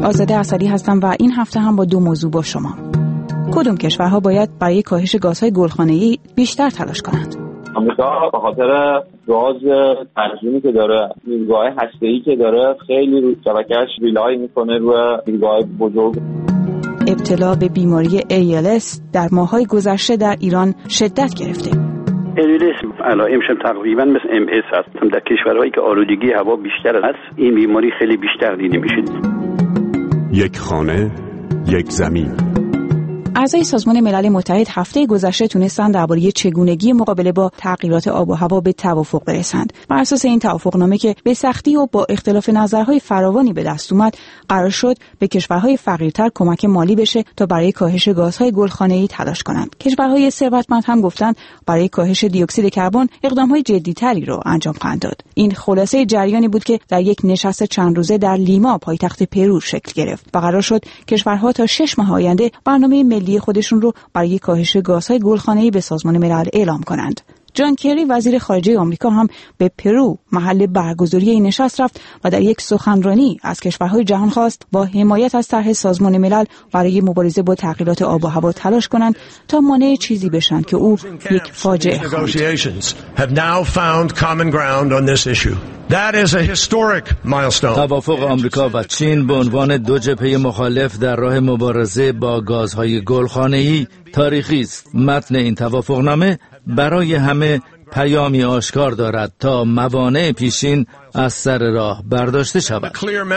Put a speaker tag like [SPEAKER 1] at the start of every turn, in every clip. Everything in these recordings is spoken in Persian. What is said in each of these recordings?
[SPEAKER 1] آزاده اسدی هستم و این هفته هم با 2 موضوع با شما. کدوم کشورها باید برای کاهش گازهای گلخانه‌ای بیشتر تلاش کنند؟
[SPEAKER 2] آمریکا به خاطر گاز تنظیمی که داره، نیروگاه هسته‌ای که داره، خیلی رو شبکه‌اش ریلای میکنه روی نیروگاه بزرگ.
[SPEAKER 1] ابتلا به بیماری ALS در ماه‌های گذشته در ایران شدت گرفته.
[SPEAKER 3] ALS علائمش تقریبا مثل MS هست. در کشورهایی که آلودگی هوا بیشتر است، این بیماری خیلی بیشتر دیده میشه.
[SPEAKER 4] یک خانه، یک زمین.
[SPEAKER 1] اعضای سازمان ملل متحد هفته گذشته تونستند درباره چگونگی مقابله با تغییرات آب و هوا به توافق برسند. بر اساس این توافقنامه که به سختی و با اختلاف نظرهای فراوانی به دست اومد، قرار شد به کشورهای فقیرتر کمک مالی بشه تا برای کاهش گازهای گلخانه‌ای تلاش کنند. کشورهای ثروتمند هم گفتند برای کاهش دی اکسید کربن اقدامهای جدی‌تری رو انجام خواهند داد. این خلاصه جریانی بود که در یک نشست چند روزه در لیما پایتخت پرو شکل گرفت و قرار شد کشورها تا 6 ماه آینده برنامه ملی خودشون رو برای کاهش گازهای گلخانه‌ای به سازمان ملل اعلام کنند. جان کری وزیر خارجه آمریکا هم به پرو محل برگزاری این نشست رفت و در یک سخنرانی از کشورهای جهان خواست با حمایت از طرح سازمان ملل برای مبارزه با تغییرات آب و هوا تلاش کنند تا مانع چیزی بشن که او یک فاجعه خواند.
[SPEAKER 5] توافق آمریکا و چین به عنوان 2 جبهه مخالف در راه مبارزه با گازهای گلخانه‌ای تاریخی است. متن این توافقنامه برای همه پیامی آشکار دارد تا موانع پیشین از سر راه برداشته شود.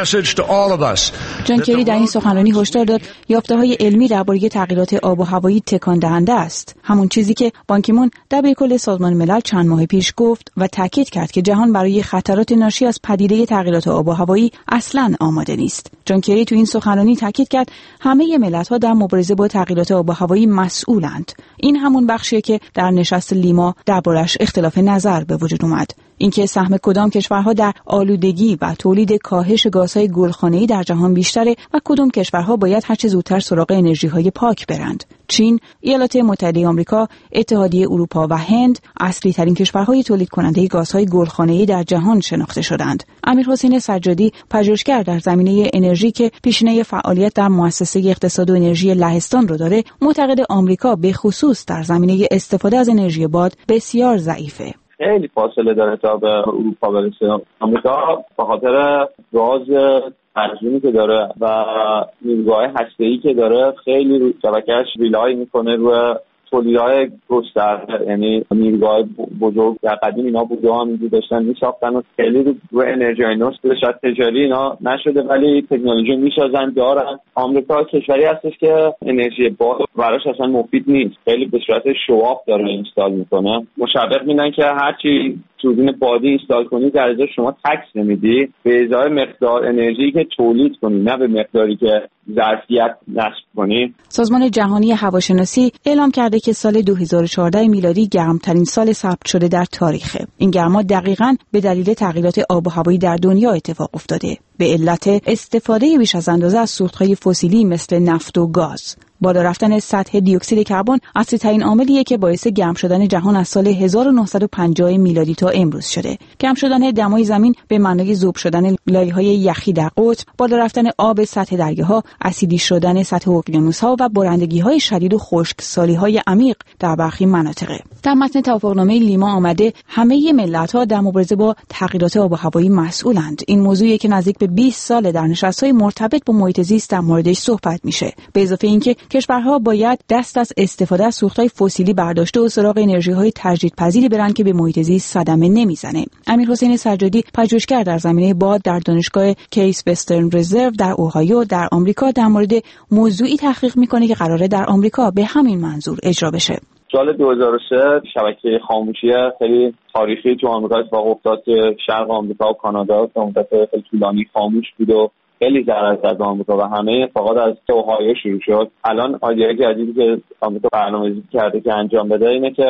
[SPEAKER 1] جان کری در این سخنرانی هشدار داد یافته‌های علمی درباره تغییرات آب و هوایی تکان دهنده است، همون چیزی که بان کی مون دبیرکل سازمان ملل چند ماه پیش گفت و تاکید کرد که جهان برای خطرات ناشی از پدیده تغییرات آب و هوایی اصلاً آماده نیست. جان کری تو این سخنرانی تاکید کرد همه ملت‌ها در مبارزه با تغییرات آب و هوایی مسئولند. این همون بخشیه که در نشست لیما دربارش اختلاف نظر به وجود اومد. اینکه سهم کدام کشورها در آلودگی و تولید کاهش گازهای گلخانه‌ای در جهان بیشتره و کدام کشورها باید هر چه زودتر سراغ انرژی‌های پاک برند. چین، ایالات متحده آمریکا، اتحادیه اروپا و هند اصلی ترین کشورهای تولید کننده گازهای گلخانه‌ای در جهان شناخته شدند. امیرحسین سجادی، پژوهشگر در زمینه انرژی که پیشینه فعالیت در مؤسسه اقتصاد و انرژی لهستان رو داره، معتقد آمریکا به خصوص در زمینه استفاده از انرژی باد بسیار ضعیفه.
[SPEAKER 2] خیلی فاصله داره تا به اروپا برسه. آمریکا به خاطر گاز تنظیمی که داره و نیروگاه هسته‌ای که داره، خیلی رو شبکه‌اش ریلای میکنه روی تولیدهای گسترده، یعنی نیروگاه بزرگ. در قدیم اینا بوده هم اینجور داشتن میساختن و خیلی رو انرژی نوست شاید تجاری اینا نشده ولی تکنولوژی میسازن دارن. آمریکا کشوری هستش که انرژی باد براش اصلا مفید نیست، خیلی به صورت شواف داره اینستال میکنه. مشابه میدن که هرچی توربین بادی اینستال کنی در ازای شما تکس نمیدی، به ازای مقدار انرژی که تولید کنی، نه به مقداری که ظرفیت نصب کنی.
[SPEAKER 1] سازمان جهانی هواشناسی اعلام کرده که سال 2014 میلادی گرمترین سال ثبت شده در تاریخه. این گرما دقیقاً به دلیل تغییرات آب و هوایی در دنیا اتفاق افتاده، به علت استفاده بیش از اندازه از سوختهای فسیلی مثل نفت و گاز. بالا رفتن سطح دی اکسید کربن اصلی ترین عاملیه که باعث گرم شدن جهان از سال 1950 میلادی تا امروز شده. گرم شدن دمای زمین به معنای ذوب شدن لایه‌های یخی در قطب، بالا رفتن آب سطح دریاها، اسیدی شدن سطح اقیانوس‌ها و بارندگی‌های شدید و خشکسالی‌های عمیق در برخی مناطق. در متن توافقنامه لیما آمده همه ملت‌ها در مبارزه با تغییرات آب و هوایی مسئولند. این موضوعی که نزدیک به 20 سال در نشست‌های مرتبط با محیط زیست در موردش صحبت میشه. به اضافه اینکه کشورها باید دست از استفاده از سوختهای فسیلی برداشته و سراغ انرژی‌های تجدیدپذیری برن که به محیط زیست صدمه نمیزنه. امیرحسین سجادی، پژوهشگر در زمینه باد در دانشگاه کیس وسترن رزرو در اوهایو در آمریکا، در مورد موضوعی تحقیق میکنه که قراره در آمریکا به همین منظور اجرا بشه.
[SPEAKER 2] سال 2003 شبکه خاموشی خیلی تاریخی تو آمریکا اتفاق افتاد که شرق آمریکا و کانادا به مدت خیلی طولانی خاموش بود و خیلی ضرر زد آمریکا و همه فقط از اوهایو شروع شد. الان ایده جدیدی که آمریکا برنامه‌ریزی کرده که انجام بده اینه که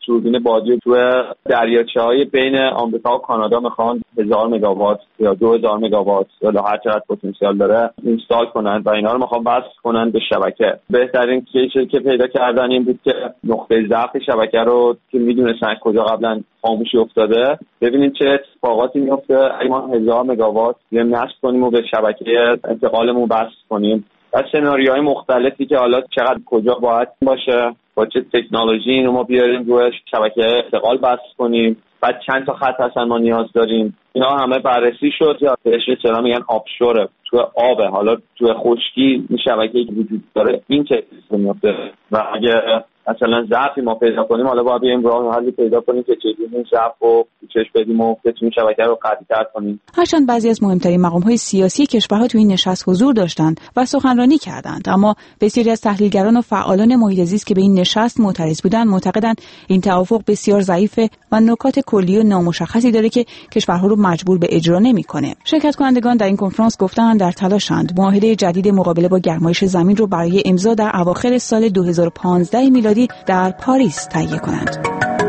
[SPEAKER 2] توربین بادی تو دریاچه‌های بین آمریکا و کانادا میخوان 1000 مگاوات یا 2000 مگاوات یا هر چقدر پتانسیل داره اینستال کنن و اینا رو میخوان وصل کنن به شبکه. بهترین کیسی که پیدا کردن این بود که نقطه ضعف شبکه رو که میدونستن کجا قبلا خاموشی افتاده، ببینید چه اتفاقاتی میفته اگه ما 1000 مگاوات نصب کنیم و به شبکه انتقالمون وصل کنیم. و سناریوهای مختلفی که حالا چقدر کجا باید باشه، با چه تکنولوژی اینو ما بیاریم روی شبکه انتقال وصل کنیم، بعد چند تا خط اصلا ما نیاز داریم، اینا همه بررسی شد. یا بهش اصطلاحاً میگن آبشوره، تو آبه، حالا تو خشکی این شبکه‌ای که وجود داره این چه میفته و اگه مثلا ضعفی ما پیدا کنیم حالا باید بریم راه حلی پیدا کنیم که چجوری این ضعف رو چش بدیم و بتونیم شبکه رو قوی‌تر کنیم.
[SPEAKER 1] هرچند بعضی از مهمترین مقام‌های سیاسی کشورها تو این نشست حضور داشتند و سخنرانی کردند، اما بسیاری از تحلیلگران و فعالان محیط زیست که به این نشست معترض بودند معتقدند این توافق بسیار ضعیفه و نکات کلی و نامشخصی داره که کشورها رو مجبور به اجرا نمی‌کنه. شرکت کنندگان در این کنفرانس گفتند در تلاشند معاهده جدید مقابله با گرمایش زمین رو برای امضا در اواخر سال 2015 میلادی در پاریس تهیه کنند.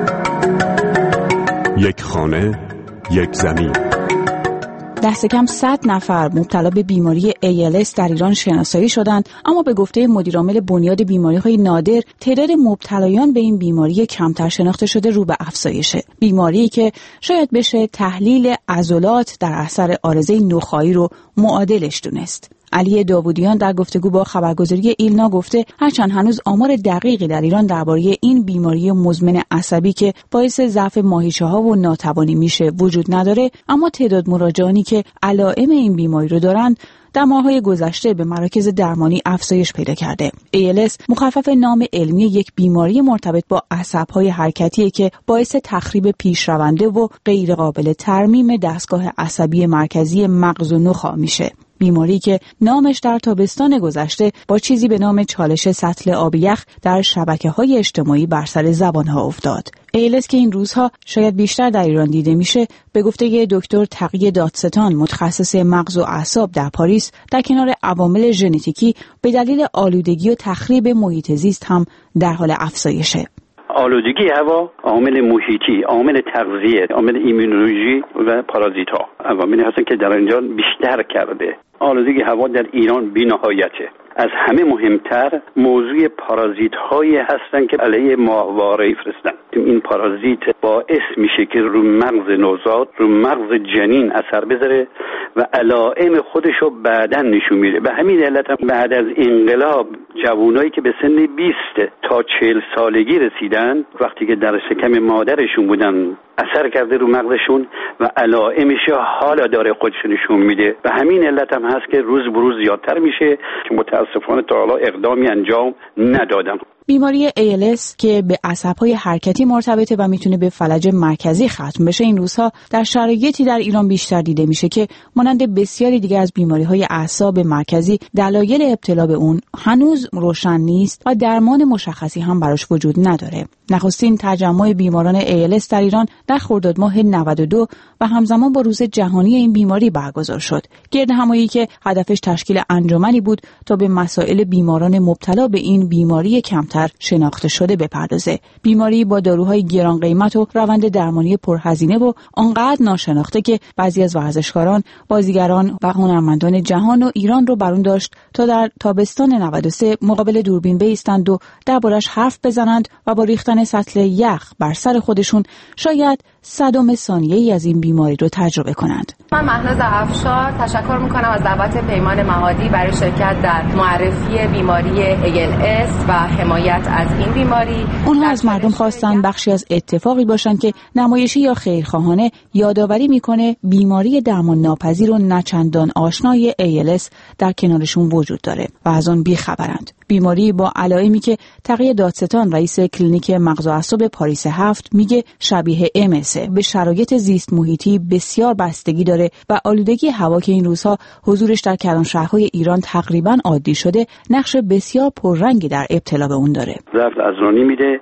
[SPEAKER 4] یک خانه، یک زمین.
[SPEAKER 1] دست کم 100 نفر مبتلا به بیماری ALS در ایران شناسایی شدند، اما به گفته مدیرعامل بنیاد بیماری‌های نادر تعداد مبتلایان به این بیماری کمتر شناخته شده رو به افزایشه. بیماری که شاید بشه تحلیل عضلات در اثر عارضه نخاعی رو معادلش دونست. علی داوودیان در گفتگو با خبرگزاری ایلنا گفته هرچند هنوز آمار دقیقی در ایران درباره این بیماری مزمن عصبی که باعث ضعف ماهیچه‌ها و ناتوانی میشه وجود نداره، اما تعداد مراجعانی که علائم این بیماری رو دارند در ماه‌های گذشته به مراکز درمانی افزایش پیدا کرده. ALS مخفف نام علمی یک بیماری مرتبط با عصب‌های حرکتیه که باعث تخریب پیشرونده و غیر قابل ترمیم دستگاه عصبی مرکزی مغز و نخاع میشه. بیماری که نامش در تابستان گذشته با چیزی به نام چالش سطل آب یخ در شبکه‌های اجتماعی بر سر زبان‌ها افتاد. ALS که این روزها شاید بیشتر در ایران دیده میشه، به گفته دکتر تقی دادستان متخصص مغز و اعصاب در پاریس، در کنار عوامل ژنتیکی به دلیل آلودگی و تخریب محیط زیست هم در حال افزایشه.
[SPEAKER 3] آلودگی هوا، عامل محیطی، عامل تغذیه، عامل ایمونولوژی و پارازیت‌ها عواملی هستن که در اینجا بیشتر کرده. آلودگی هوا در ایران بی‌نهایته. از همه مهمتر موضوع پارازیت هایی هستن که علیه ماهواره فرستن. این پارازیت باعث میشه که رو مغز نوزاد، رو مغز جنین اثر بذاره و علائم خودشو بعداً نشون میده. به همین علت هم بعد از انقلاب جوانایی که به سن 20 تا 40 سالگی رسیدن، وقتی که در شکم مادرشون بودن اثر کرده رو مغزشون و علائمش حالا داره خودش نشون میده. به همین علت هم هست که روز به روز زیادتر میشه که متاسفانه تا حالا اقدامی انجام ندادن.
[SPEAKER 1] بیماری ALS که به عصب‌های حرکتی مرتبطه و میتونه به فلج مرکزی ختم بشه، این روزها در شرایطی در ایران بیشتر دیده میشه که مانند بسیاری دیگه از بیماری‌های اعصاب مرکزی دلایل ابتلا به اون هنوز روشن نیست و درمان مشخصی هم براش وجود نداره. نخستین تجمع بیماران ALS در ایران در خرداد ماه 92 و همزمان با روز جهانی این بیماری برگزار شد. گردهمایی که هدفش تشکیل انجمنی بود تا به مسائل بیماران مبتلا به این بیماری کمتر شناخته شده بپردازه. بیماری با داروهای گران قیمت و روند درمانی پرهزینه و آنقدر ناشناخته که بعضی از ورزشکاران، بازیگران و هنرمندان جهان و ایران رو برون داشت تا در تابستان 93 مقابل دوربین بایستند و دربارش حرف بزنند و با ریختن سطل یخ بر سر خودشون شاید 100 ثانیه‌ای از این بیماری رو تجربه کنند.
[SPEAKER 6] من مهناز افشار تشکر میکنم از دعوت پیمان مهادی برای شرکت در معرفی بیماری ALS و حمایت از این بیماری.
[SPEAKER 1] اونها از مردم خواستن بخشی از اتفاقی باشن که نمایشی یا خیرخواهانه یادآوری میکنه بیماری درمان ناپذیر و نچندان آشنای ALS در کنارشون وجود داره و از اون بیخبرند. بیماری با علائمی که تقی دادستان رئیس کلینیک مغز و اعصاب پاریس 7 میگه شبیه MS، به شرایط زیست محیطی بسیار بستگی داره و آلودگی هوا که این روزها حضورش در کلانشهرهای ایران تقریبا عادی شده، نقش بسیار پررنگی در ابتلا به اون داره.
[SPEAKER 3] ضعف عضلانی میده،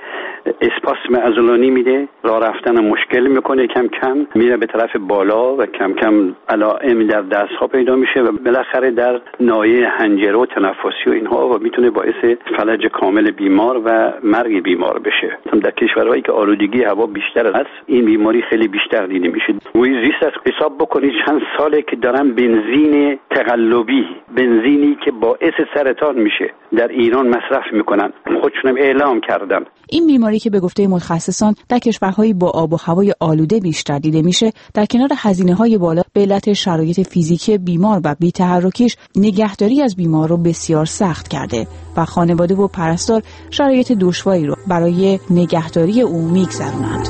[SPEAKER 3] اسپاسم عضلانی میده، راه رفتن مشکل میکنه، کم کم میره به طرف بالا و کم کم علائم در دستها پیدا میشه و بالاخره در ناحیه حنجره و تنفسی و اینها و میتونه باعث فلج کامل بیمار و مرگ بیمار بشه. در کشورهایی که آلودگی هوا بیشتر است این بیماری خیلی بیشتر دیده میشه. محیط زیست از حساب بکنید چند ساله که دارن بنزین تقلبی، بنزینی که باعث سرطان میشه در ایران مصرف میکنن، خودشونم اعلام کردن.
[SPEAKER 1] این بیماری که به گفته متخصصان در کشورهایی با آب و هوای آلوده بیشتر دیده میشه، در کنار هزینه‌های بالا به علت شرایط فیزیکی بیمار و بی‌تحرکیش نگهداری از بیمار رو بسیار سخت کرده و خانواده و پرستار شرایط دشواری رو برای نگهداری او میگذرونند.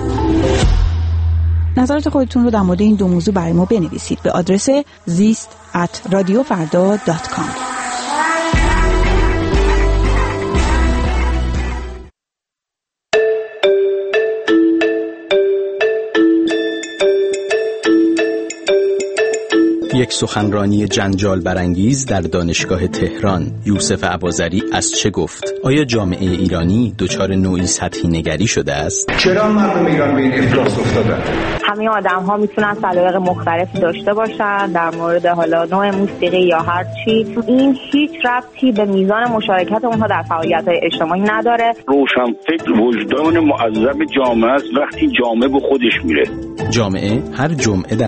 [SPEAKER 1] نظرات خودتون رو در مورد این دو موضوع برای ما بنویسید به آدرس zist@radiofarda.com.
[SPEAKER 7] یک سخنرانی جنجال برانگیز در دانشگاه تهران. یوسف اباظری از چه گفت؟ آیا جامعه ایرانی دچار نوعی سطحی نگری شده است؟
[SPEAKER 8] چرا مردم ایران به این افلاس افتادن؟
[SPEAKER 9] همه آدم‌ها میتونن سلیقه مختلفی داشته باشن در مورد حالا نوع موسیقی یا هر چی. این هیچ ربطی به میزان مشارکت اونها در فعالیت‌های اجتماعی نداره.
[SPEAKER 10] روشنفکر وجدان معذب جامعه است وقتی جامعه به خودش میره.
[SPEAKER 7] جامعه هر جمعه در